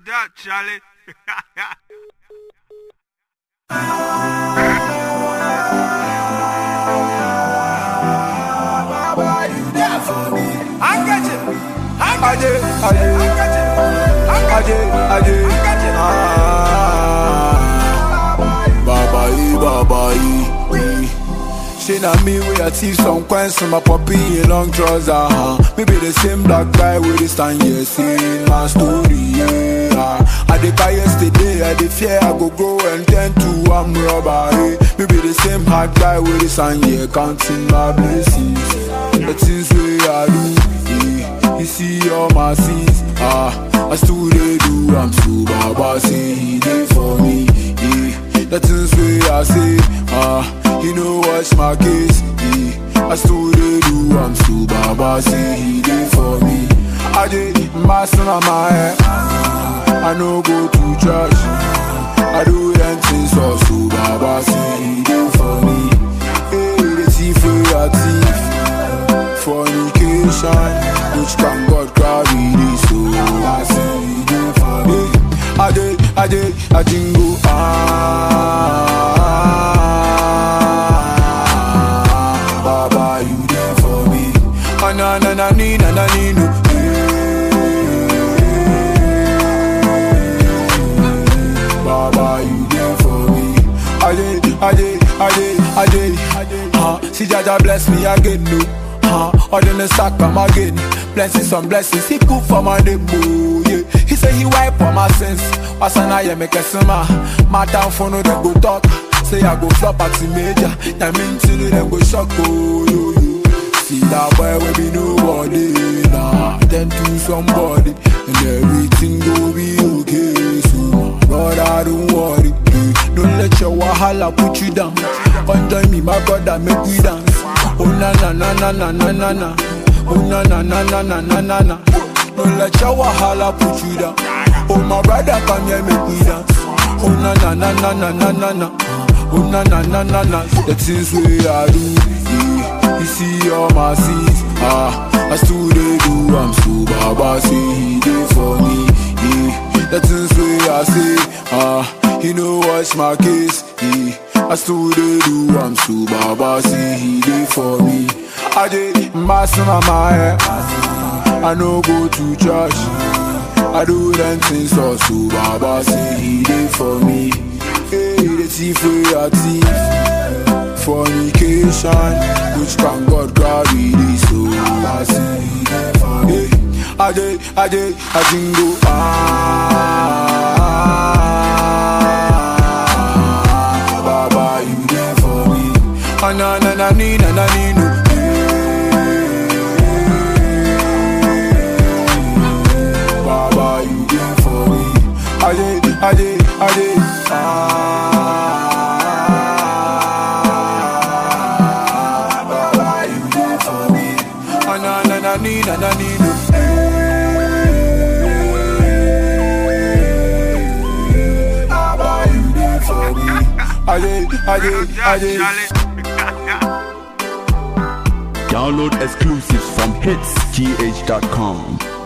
that, Charlie. Baba, you there for me? I got you. I got you. Baba, she na me with a teeth, some coins, some my puppy in long trousers. Maybe the same black guy with the stand here, seeing my story. Yeah. I did buy yesterday, I did fear I go grow and turn to I'm robber. Maybe the same hard guy with the stand here, counting my blessings. The things we I do, you see all my sins. I still they do, I'm so Baba say he did for me. The things we I say, you know what's my case. I still they do, I'm so Baba say he did for me. I did my son on my head, I no go to church. I do them things so Baba say he did for me. Hey, the thief we are thief, fornication, which can God carry this, so I say he did for me. I didn't go Baba, you there for me. Na no. Baba, you there for me. I did. See Jaja bless me again, no. Or then the sack come again. Blessings on blessings, he cook for my neighbor. Yeah. He say he wipe for my sins. Wasana make a summer. My town for no they go talk. Say I go flop at the major. That mean till they go shock. Oh, see that boy will be nobody. Nah, then to somebody. And everything go be okay. So brother, don't worry. Don't let your wahala put you down. Join me, my brother, make we dance. Oh na na na na na na na na. Oh na na na na na na na na. Don't let your wahala put you down. Oh my brother, come here, make we dance. Oh na na na na na na na na. Oh na na na na na. The things we I do, yeah. You see all my sins. I still they do. I'm so Baba say he did for me. Yeah. The things we I say. You know what's my case. Yeah. I still they do, I'm so Baba say he did for me. I did my son on my head, I no go to church. I do them things so Baba say he did for me. Hey, the thief we are thief, fornication, which can God carry this, so I say he did for me. I didn't go Baba, you there for me. Na no. Baba, you there for me. I did. Baba, you there for me. Na no. Baba, you there for me. I did. Download exclusives from hitsgh.com.